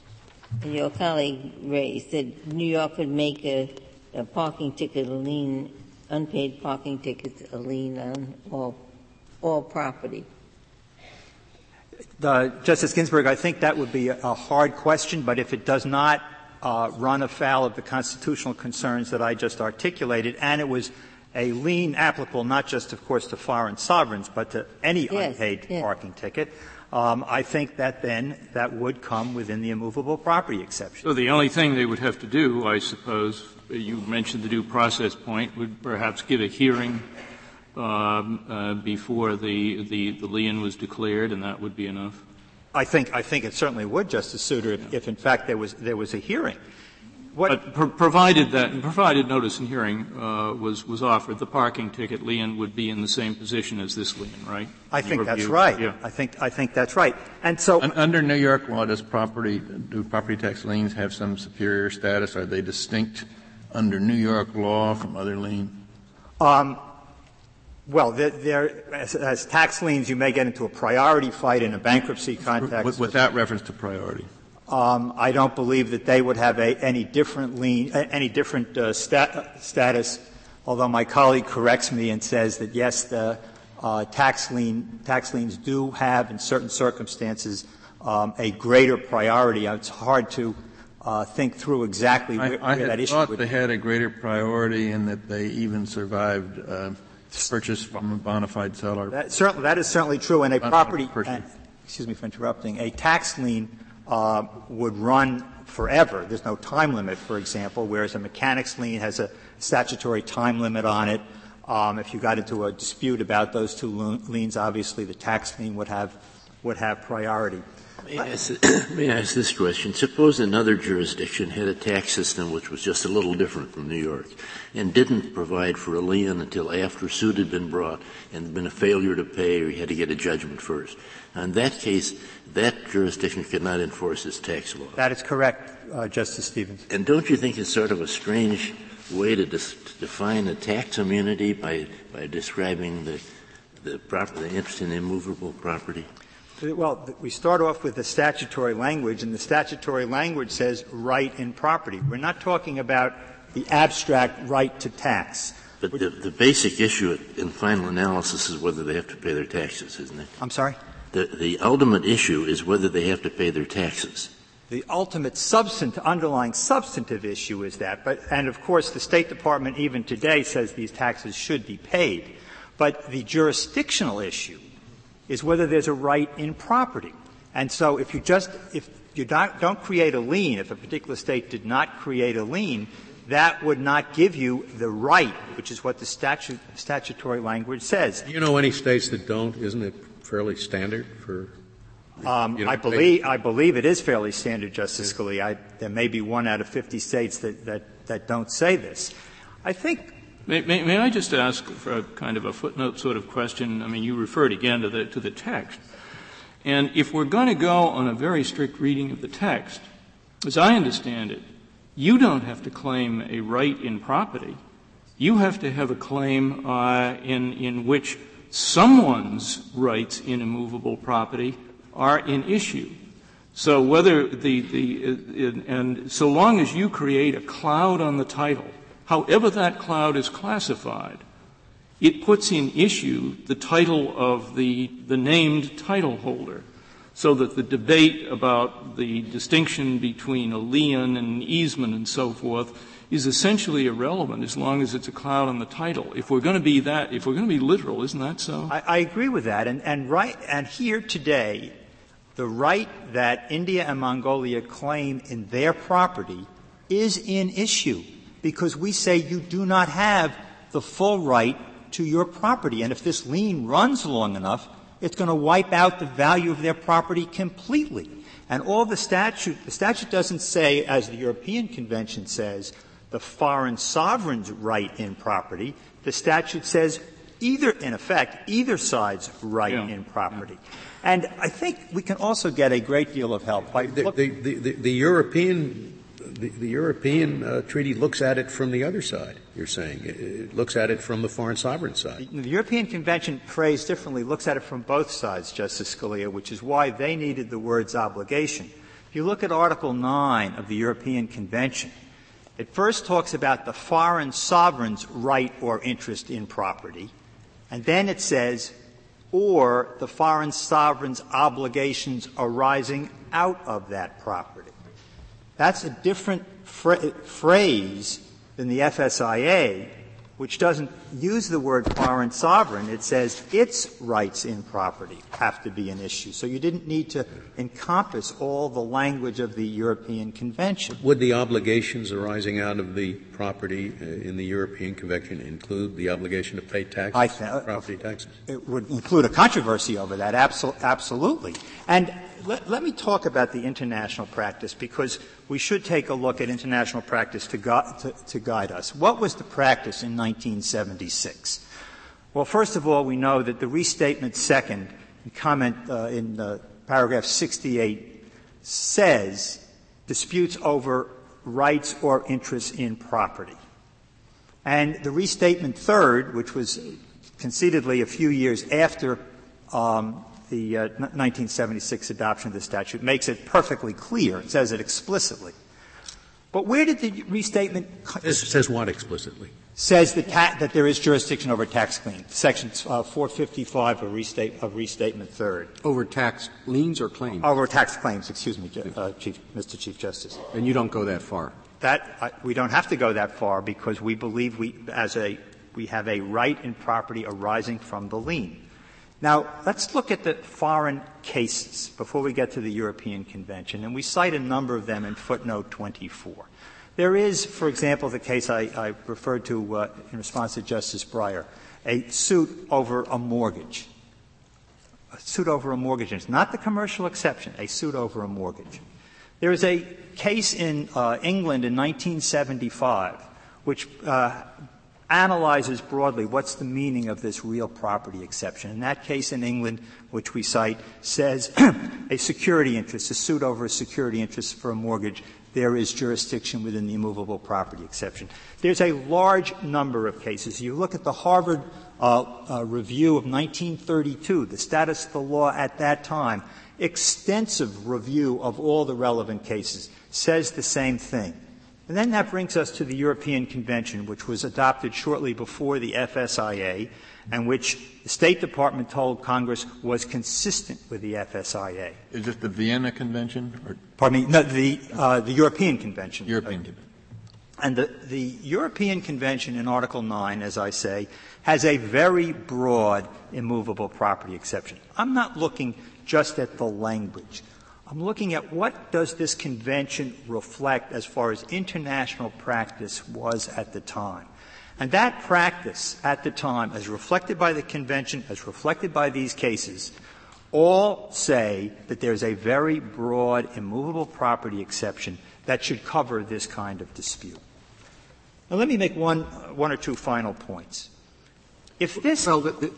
your colleague raised, that New York would make a, a parking ticket a lien, unpaid parking tickets a lien on all, all property. Uh, Justice Ginsburg, I think that would be a, a hard question, but if it does not uh, run afoul of the constitutional concerns that I just articulated, and it was a lien applicable not just, of course, to foreign sovereigns, but to any yes, unpaid yes. parking ticket, um, I think that then that would come within the immovable property exception. So the only thing they would have to do, I suppose, you mentioned the due process point, would perhaps give a hearing um, uh, before the, the, the lien was declared, and that would be enough? I think, I think it certainly would, Justice Souter, if, if in fact there was, there was a hearing. What But pro- provided that, provided notice and hearing uh, was was offered, the parking ticket lien would be in the same position as this lien, right? I think that's view? right. Yeah. I think I think that's right. And so, Un- under New York law, does property do property tax liens have some superior status? Are they distinct under New York law from other liens? Um, well, they're, they're, as, as tax liens, you may get into a priority fight in a bankruptcy context. With, without reference to priority. Um, I don't believe that they would have a, any different lien, any different uh, stat, status. Although my colleague corrects me and says that yes, the uh, tax lien tax liens do have, in certain circumstances, um, a greater priority. It's hard to uh, think through exactly where, I, I where that issue thought would they be. had a greater priority in that they even survived uh, purchase from a bona fide seller. That, certainly, that is certainly true. And a Bona property, fide uh, excuse me for interrupting, a tax lien uh, would run forever. There's no time limit, for example, whereas a mechanics lien has a statutory time limit on it. Um, if you got into a dispute about those two liens, obviously the tax lien would have would have priority. May I, ask, may I ask this question? Suppose another jurisdiction had a tax system which was just a little different from New York and didn't provide for a lien until after suit had been brought and had been a failure to pay, or you had to get a judgment first. Now, in that case, that jurisdiction could not enforce its tax law. That is correct, uh, Justice Stevens. And don't you think it's sort of a strange way to, dis- to define a tax immunity by, by describing the, the, property, the interest in immovable property? Well, we start off with the statutory language, and the statutory language says right in property. We're not talking about the abstract right to tax. But the, the basic issue in final analysis is whether they have to pay their taxes, isn't it? I'm sorry? The, the ultimate issue is whether they have to pay their taxes. The ultimate substantive, underlying substantive issue is that. But, and of course, the State Department even today says these taxes should be paid. But the jurisdictional issue is whether there's a right in property. And so if you just, if you don't, don't create a lien, if a particular state did not create a lien, that would not give you the right, which is what the statute, statutory language says. Do you know any states that don't? Isn't it fairly standard for? Um, I believe I believe it is fairly standard, Justice Scalia. I, there may be one out of fifty states that, that, that don't say this. I think. May, may, may I just ask for a kind of a footnote sort of question? I mean, you referred again to the to the text, and if we're going to go on a very strict reading of the text, as I understand it, you don't have to claim a right in property. You have to have a claim uh, in in which someone's rights in immovable property are in issue. So whether the, the, uh, and so long as you create a cloud on the title, however that cloud is classified, it puts in issue the title of the, the named title holder, so that the debate about the distinction between a lien and an easement and so forth is essentially irrelevant as long as it's a cloud on the title. If we're going to be that, if we're going to be literal, isn't that so? I, I agree with that. And, and right, and here today, the right that India and Mongolia claim in their property is in issue because we say you do not have the full right to your property. And if this lien runs long enough, it's going to wipe out the value of their property completely. And all the statute, the statute doesn't say, as the European Convention says, the foreign sovereign's right in property. The statute says either, in effect, either side's right yeah. in property. Yeah. And I think we can also get a great deal of help by the, the, the, the, the European the, the European uh, treaty looks at it from the other side. You're saying it, it looks at it from the foreign sovereign side. The, the European Convention, phrased differently, looks at it from both sides, Justice Scalia, which is why they needed the words obligation. If you look at Article nine of the European Convention, it first talks about the foreign sovereign's right or interest in property, and then it says, or the foreign sovereign's obligations arising out of that property. That's a different fra- phrase than the F S I A, which doesn't use the word foreign sovereign. It says its rights in property have to be an issue. So you didn't need to encompass all the language of the European Convention. Would the obligations arising out of the property uh, in the European Convention include the obligation to pay taxes, I th- property taxes? It would include a controversy over that, absol- absolutely. And let, let me talk about the international practice, because we should take a look at international practice to, gu- to, to guide us. What was the practice in nineteen seventy-six? Well, first of all, we know that the restatement second, comment uh, in uh, paragraph sixty-eight, says disputes over rights or interests in property. And the restatement third, which was concededly a few years after um, the uh, nineteen seventy-six adoption of the statute, makes it perfectly clear. It says it explicitly. But where did the restatement — It says what explicitly? Says that, ta- that there is jurisdiction over tax claims. Section uh, four fifty-five of, restate, of Restatement Third. Over tax liens or claims? Over tax claims, excuse me, uh, Chief, Mister Chief Justice. And you don't go that far? That uh, we don't have to go that far because we believe we, as a, we have a right in property arising from the lien. Now, let's look at the foreign cases before we get to the European Convention, and we cite a number of them in footnote twenty-four. There is, for example, the case I, I referred to uh, in response to Justice Breyer, a suit over a mortgage. A suit over a mortgage. It's not the commercial exception, a suit over a mortgage. There is a case in uh, England in nineteen seventy-five which uh, analyzes broadly what's the meaning of this real property exception. And that case in England, which we cite, says a security interest, a suit over a security interest for a mortgage, there is jurisdiction within the immovable property exception. There's a large number of cases. You look at the Harvard uh, uh, review of nineteen thirty-two, the status of the law at that time, extensive review of all the relevant cases, says the same thing. And then that brings us to the European Convention, which was adopted shortly before the F S I A, and which the State Department told Congress was consistent with the F S I A. Is it the Vienna Convention? Or? Pardon me, no, the, uh, the European Convention. European Convention. And the, the European Convention in Article nine, as I say, has a very broad immovable property exception. I'm not looking just at the language. I'm looking at what does this convention reflect as far as international practice was at the time. And that practice at the time, as reflected by the convention, as reflected by these cases, all say that there's a very broad immovable property exception that should cover this kind of dispute. Now, let me make one, one or two final points. If this well, the, the,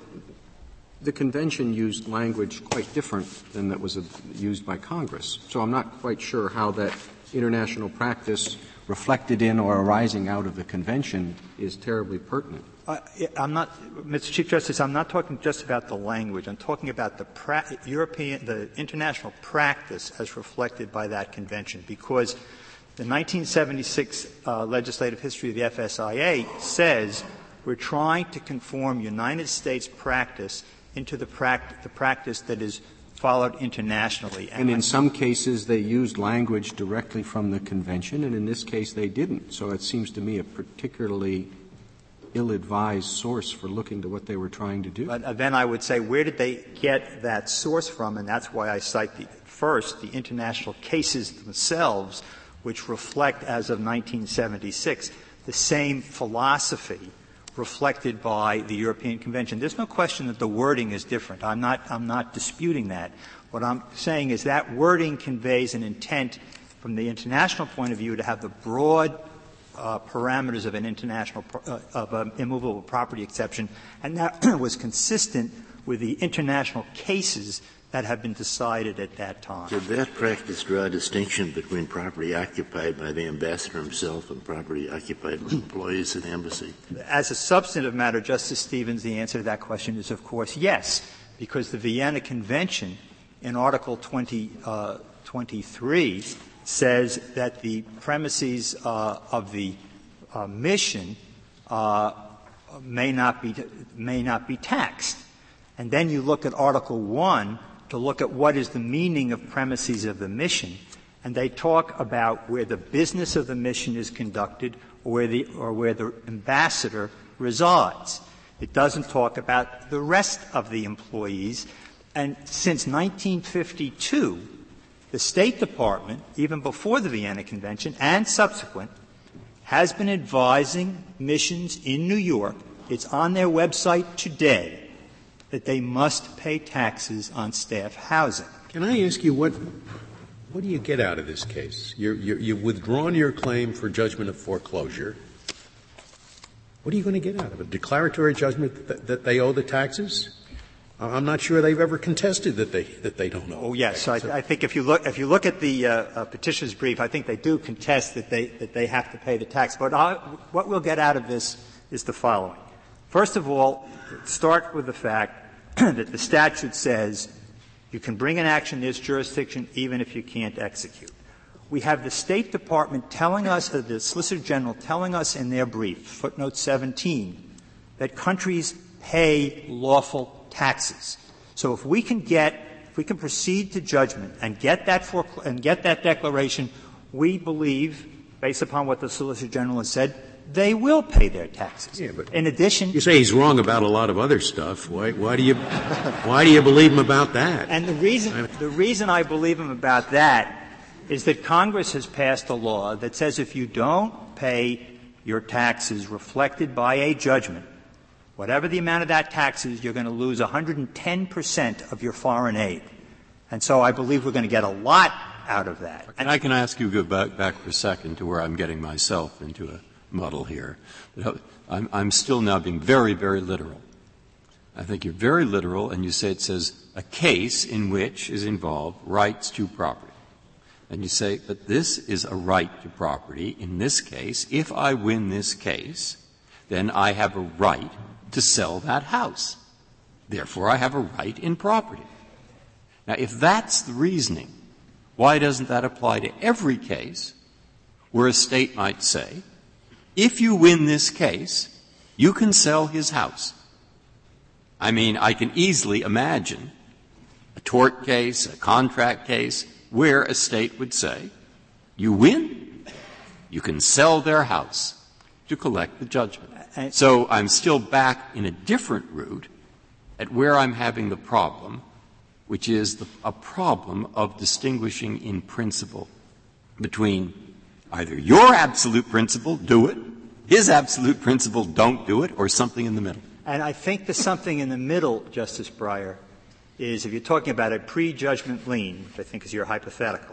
the convention used language quite different than that was uh, used by Congress, so I'm not quite sure how that international practice reflected in or arising out of the convention is terribly pertinent. Uh, I'm not, Mister Chief Justice, I'm not talking just about the language. I'm talking about the pra- European, the international practice as reflected by that convention, because the nineteen seventy-six uh, legislative history of the F S I A says we're trying to conform United States practice into the, pract- the practice that is followed internationally. And, and in some cases they used language directly from the convention, and in this case they didn't. So it seems to me a particularly ill-advised source for looking to what they were trying to do. But uh, then I would say, where did they get that source from? And that's why I cite the, first the international cases themselves, which reflect, as of nineteen seventy-six, the same philosophy reflected by the European Convention. There's no question that the wording is different. I'm not, I'm not disputing that. What I'm saying is that wording conveys an intent from the international point of view to have the broad uh, parameters of an international, uh, of an immovable property exception, and that was consistent with the international cases that have been decided at that time. Did that practice draw a distinction between property occupied by the ambassador himself and property occupied by employees at the embassy? As a substantive matter, Justice Stevens, the answer to that question is, of course, yes, because the Vienna Convention in Article twenty, uh, twenty-three says that the premises uh, of the uh, mission uh, may not be may not be taxed. And then you look at Article one to look at what is the meaning of premises of the mission, and they talk about where the business of the mission is conducted or where the, or where the ambassador resides. It doesn't talk about the rest of the employees. And since nineteen fifty-two, the State Department, even before the Vienna Convention and subsequent, has been advising missions in New York, it's on their website today, that they must pay taxes on staff housing. Can I ask you what what do you get out of this case? You're, you're, you've withdrawn your claim for judgment of foreclosure. What are you going to get out of it? Declaratory judgment that, that they owe the taxes? I'm not sure they've ever contested that they that they don't owe. Oh yes, I, I think if you look if you look at the uh, uh, petitioner's brief, I think they do contest that they that they have to pay the tax. But I, what we'll get out of this is the following. First of all, start with the fact that the statute says you can bring an action in this jurisdiction even if you can't execute. We have the State Department telling us, uh, the Solicitor General telling us in their brief, footnote seventeen, that countries pay lawful taxes. So if we can get, if we can proceed to judgment and get that for, and get that declaration, we believe, based upon what the Solicitor General has said, they will pay their taxes. Yeah, but in addition, you say he's wrong about a lot of other stuff. Why, why do you, why do you believe him about that? And the reason, the reason I believe him about that is that Congress has passed a law that says if you don't pay your taxes reflected by a judgment, whatever the amount of that tax is, you're going to lose one hundred ten percent of your foreign aid. And so I believe we're going to get a lot out of that. And I can ask you to go back, back for a second to where I'm getting myself into a muddle here. I'm, I'm still now being very, very literal. I think you're very literal, and you say it says a case in which is involved rights to property. And you say, but this is a right to property. In this case, if I win this case, then I have a right to sell that house. Therefore, I have a right in property. Now, if that's the reasoning, why doesn't that apply to every case where a state might say, if you win this case, you can sell his house? I mean, I can easily imagine a tort case, a contract case, where a state would say, you win, you can sell their house to collect the judgment. So I'm still back in a different route at where I'm having the problem which is the, a problem of distinguishing in principle between either your absolute principle, do it, his absolute principle, don't do it, or something in the middle. And I think the something in the middle, Justice Breyer, is if you're talking about a prejudgment lien, which I think is your hypothetical,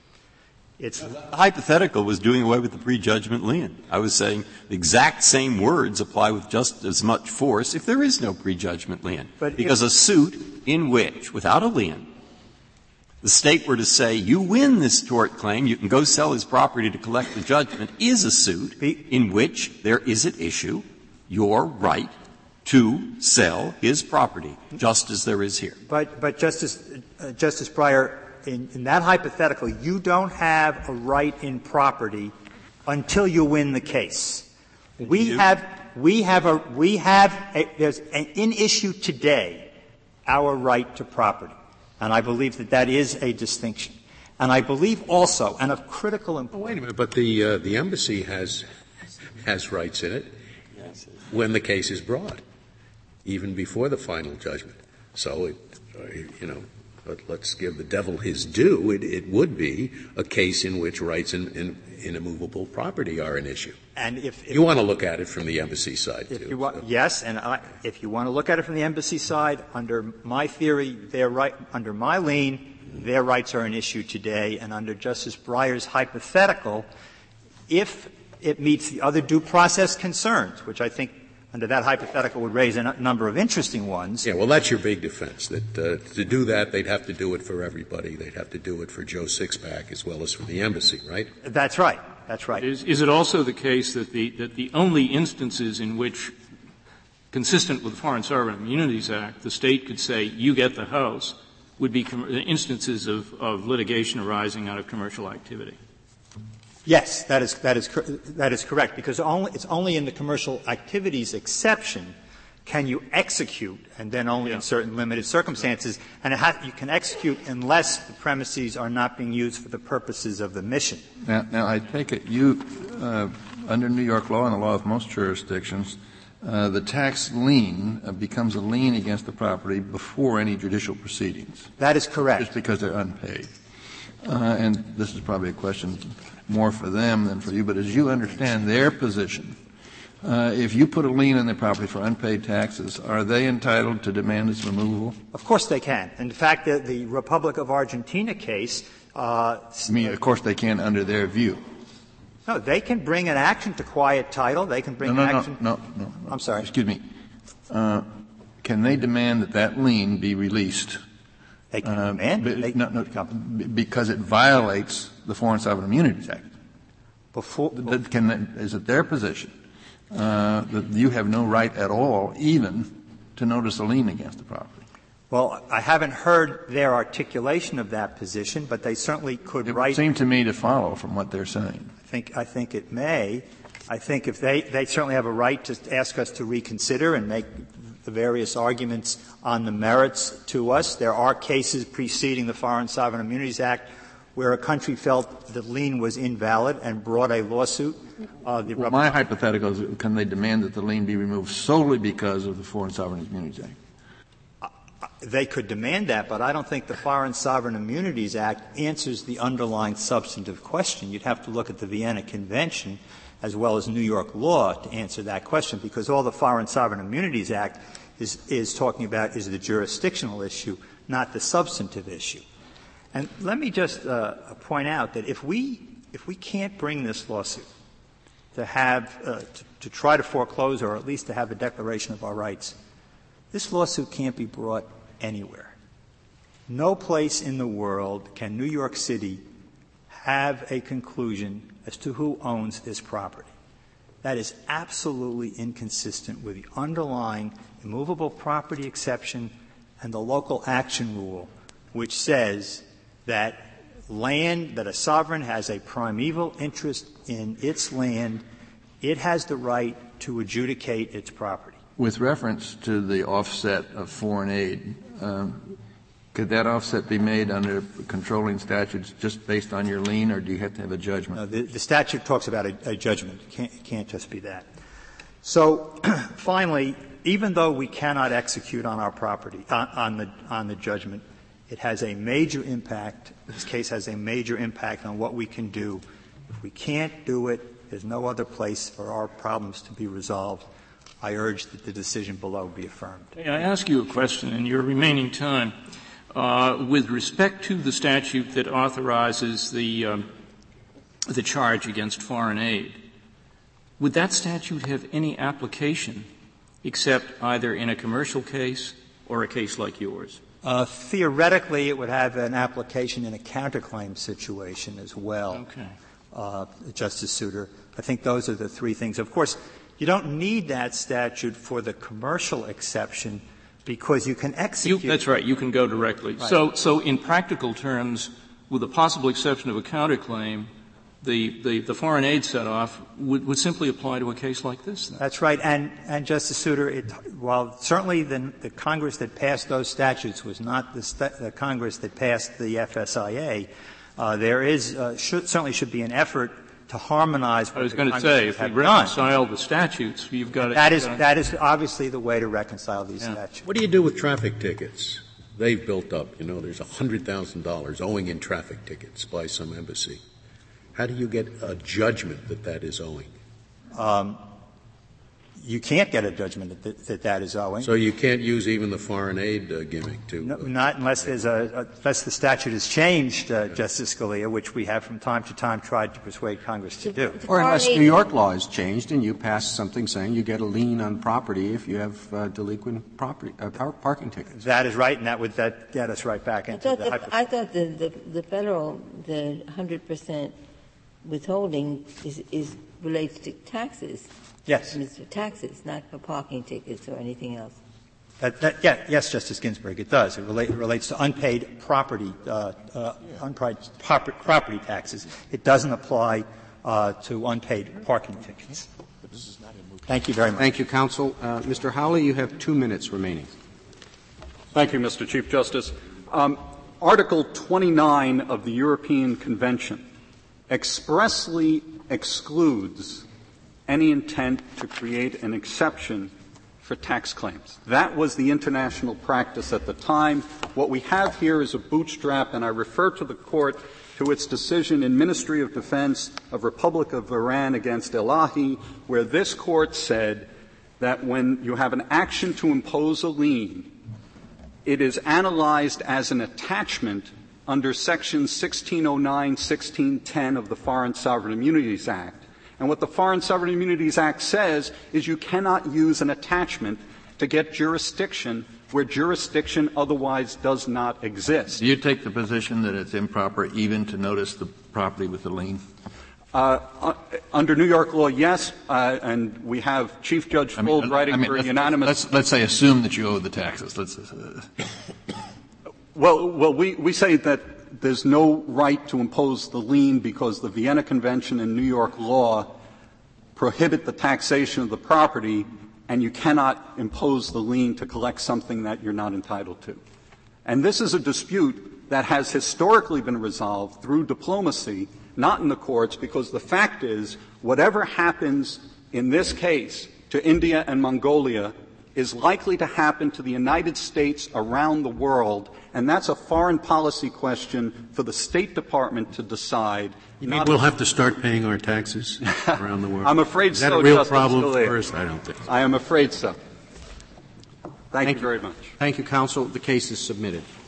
it's the hypothetical was doing away with the prejudgment lien. I was saying the exact same words apply with just as much force if there is no prejudgment lien. But because if, a suit in which, without a lien, the State were to say, you win this tort claim, you can go sell his property to collect the judgment, is a suit be, in which there is at issue your right to sell his property, just as there is here. But, but Justice, uh, Justice Breyer, in, in that hypothetical, you don't have a right in property until you win the case. We have, we have a, we have a, there's an in issue today our right to property. And I believe that that is a distinction. And I believe also, and of critical importance. Oh, wait a minute, but the, uh, the embassy has, has rights in it when the case is brought, even before the final judgment. So, it, uh, you know, but let's give the devil his due. It, it would be a case in which rights in, in, in immovable property are an issue. And if, if you want to look at it from the embassy side, if too. You want, yes, and I, if you want to look at it from the embassy side, under my theory, their right, under my lien, their rights are an issue today, and under Justice Breyer's hypothetical, if it meets the other due process concerns, which I think under that hypothetical would raise a n- number of interesting ones. Yeah, well, that's your big defense, that uh, to do that, they'd have to do it for everybody. They'd have to do it for Joe Sixpack as well as for the embassy, right? That's right. That's right. Is, is it also the case that the, that the only instances in which, consistent with the Foreign Sovereign Immunities Act, the State could say, you get the house, would be com- instances of, of litigation arising out of commercial activity? Yes, that is, that is, that is correct, because only, it's only in the commercial activities exception can you execute, and then only yeah. in certain limited circumstances, and it has, you can execute unless the premises are not being used for the purposes of the mission. Now, now I take it you, uh, under New York law and the law of most jurisdictions, uh, the tax lien uh, becomes a lien against the property before any judicial proceedings. That is correct. Just because they're unpaid. Uh, and this is probably a question more for them than for you, but as you understand their position, uh, if you put a lien on their property for unpaid taxes, are they entitled to demand its removal? Of course they can. In fact, the, the Republic of Argentina case uh, I mean, of course they can under their view. No, they can bring an action to quiet title. They can bring no, no, an action. No, no, no. I'm sorry. Excuse me. Uh, can they demand that that lien be released? They can uh, demand it. They, no, no, because it violates the Foreign Sovereign Immunities Act. Before, before can they, is it their position uh, that you have no right at all, even to notice a lien against the property? Well, I haven't heard their articulation of that position, but they certainly could it write. It seemed to me to follow from what they're saying. I think, I think it may. I think if they, they certainly have a right to ask us to reconsider and make the various arguments on the merits to us. There are cases preceding the Foreign Sovereign Immunities Act where a country felt the lien was invalid and brought a lawsuit. Uh, the well, my hypothetical is, can they demand that the lien be removed solely because of the Foreign Sovereign Immunities Act? They could demand that, but I don't think the Foreign Sovereign Immunities Act answers the underlying substantive question. You'd have to look at the Vienna Convention as well as New York law to answer that question, because all the Foreign Sovereign Immunities Act is, is talking about is the jurisdictional issue, not the substantive issue. And let me just uh, point out that if we if we can't bring this lawsuit to have uh, to, to try to foreclose or at least to have a declaration of our rights, this lawsuit can't be brought anywhere. No place in the world can New York City have a conclusion as to who owns this property. That is absolutely inconsistent with the underlying immovable property exception and the local action rule, which says that land, that a sovereign has a primeval interest in its land, it has the right to adjudicate its property. With reference to the offset of foreign aid, um, could that offset be made under controlling statutes just based on your lien, or do you have to have a judgment? No, the, the statute talks about a, a judgment. It can't, it can't just be that. So, finally, even though we cannot execute on our property, on, on the on the judgment It has a major impact. This case has a major impact on what we can do. If we can't do it, there's no other place for our problems to be resolved. I urge that the decision below be affirmed. May I ask you a question in your remaining time? Uh, with respect to the statute that authorizes the, um, the charge against foreign aid, would that statute have any application except either in a commercial case or a case like yours? Uh, theoretically, it would have an application in a counterclaim situation as well. Okay. Uh, Justice Souter. I think those are the three things. Of course, you don't need that statute for the commercial exception because you can execute. You, that's right. You can go directly. Right. So, so in practical terms, with the possible exception of a counterclaim, the, the, the foreign aid set-off would, would simply apply to a case like this, then. That's right. And, and Justice Souter, it, while certainly the, the Congress that passed those statutes was not the, st- the Congress that passed the F S I A, uh, there is, uh, should, certainly should be an effort to harmonize what I was the going to Congress say, if we done. reconcile the statutes, you've got to. That is, that is obviously the way to reconcile these Yeah. statutes. What do you do with traffic tickets? They've built up. You know, there's one hundred thousand dollars owing in traffic tickets by some embassy. How do you get a judgment that that is owing? Um, you can't get a judgment that that, that is owing. So you can't use even the foreign aid uh, gimmick to. No, uh, not unless there's a, a unless the statute is changed, uh, Justice Scalia, which we have from time to time tried to persuade Congress to do. Or unless New York law is changed and you pass something saying you get a lien on property if you have uh, delinquent property uh, par- parking tickets. That is right, and that would that get us right back I into thought the, the, hyper- I thought the, the, the federal, the one hundred percent withholding is, is relates to taxes. Yes. It's for taxes, not for parking tickets or anything else. That, that, yeah, yes, Justice Ginsburg, it does. It, relate, it relates to unpaid property, uh, uh, unpaid proper, property taxes. It doesn't apply uh, to unpaid parking tickets. Thank you very much. Thank you, counsel. Uh, Mister Howley, you have two minutes remaining. Thank you, Mister Chief Justice. Um, Article twenty-nine of the European Convention expressly excludes any intent to create an exception for tax claims. That was the international practice at the time. What we have here is a bootstrap, and I refer to the Court to its decision in Ministry of Defense of Republic of Iran against Elahi, where this Court said that when you have an action to impose a lien, it is analyzed as an attachment under Section sixteen oh nine, sixteen ten of the Foreign Sovereign Immunities Act. And what the Foreign Sovereign Immunities Act says is you cannot use an attachment to get jurisdiction where jurisdiction otherwise does not exist. Do you take the position that it's improper even to notice the property with the lien? Uh, uh, under New York law, yes, uh, and we have Chief Judge I mean, Gold writing I mean, for a let's, unanimous. Let's, let's say assume that you owe the taxes. Let's. Uh, well, well, we we say that there's no right to impose the lien because the Vienna Convention and New York law prohibit the taxation of the property, and you cannot impose the lien to collect something that you're not entitled to. And this is a dispute that has historically been resolved through diplomacy, not in the courts, because the fact is whatever happens in this case to India and Mongolia is likely to happen to the United States around the world, and that's a foreign policy question for the State Department to decide. You mean we'll have to start paying our taxes around the world? I'm afraid Is that so, a real Justice problem Scalia. for us? I don't think so. I am afraid so. Thank, Thank you very much. Thank you, counsel. The case is submitted.